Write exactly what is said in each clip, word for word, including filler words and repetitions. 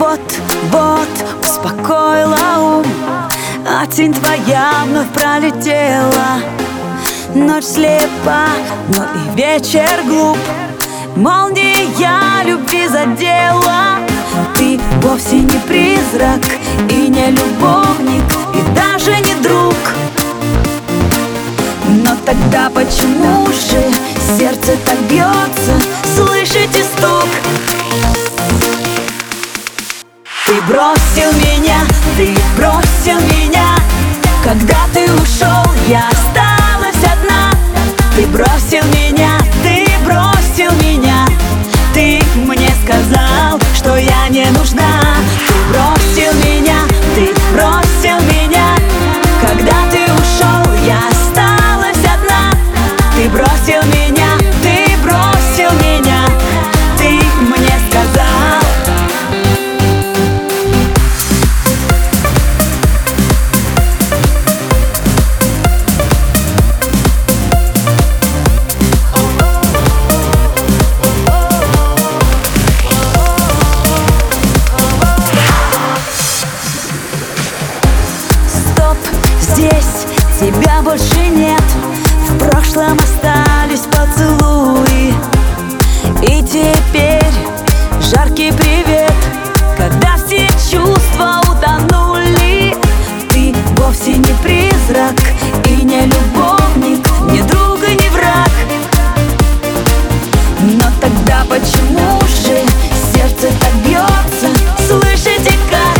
вот-вот успокоила ум, а тень твоя вновь пролетела. Ночь слепа, но и вечер глуп, молния любви задела. Ты вовсе не призрак и не любовник, и даже не друг. Но тогда почему же сердце так бьется? Слышите стук? Ты бросил меня, ты бросил меня. Когда ты ушел, я осталась одна. Ты бросил меня, ты бросил меня. Ты мне сказал, что я не нужна. Ты бросил меня, ты бросил меня. Когда ты ушел, я осталась одна. Ты бросил меня, ты бросил меня. Ты мне сказал. Здесь тебя больше нет, в прошлом остались поцелуи. И теперь жаркий привет, когда все чувства утонули. Ты вовсе не призрак и не любовник, не друг и не враг. Но тогда почему же сердце так бьется? Слышите как?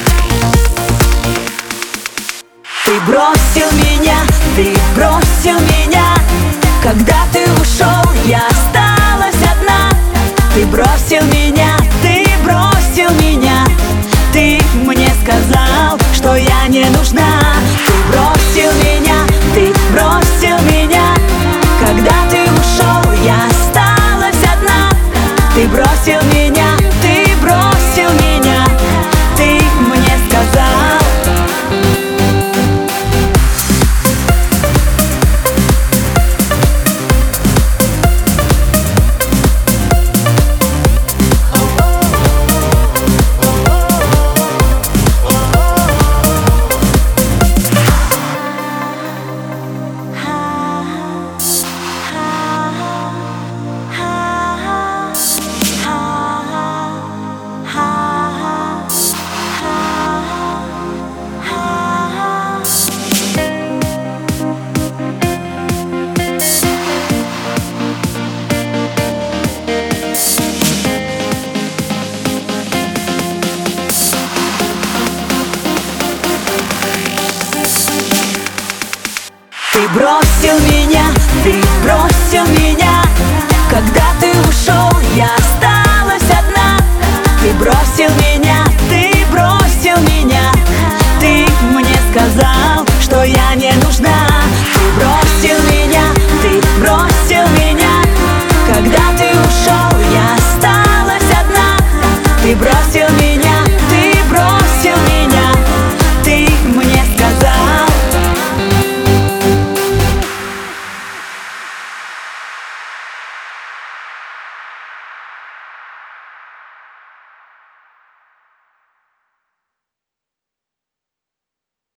Ты бросил меня, ты бросил меня. Когда ты ушел, я осталась одна. Ты бросил меня, ты бросил меня. Ты мне сказал, что я не нужна. Ты бросил меня, ты бросил меня. Когда ты ушел, я осталась одна. Ты бросил меня, ты бросил меня. Ты мне сказал. Ты бросил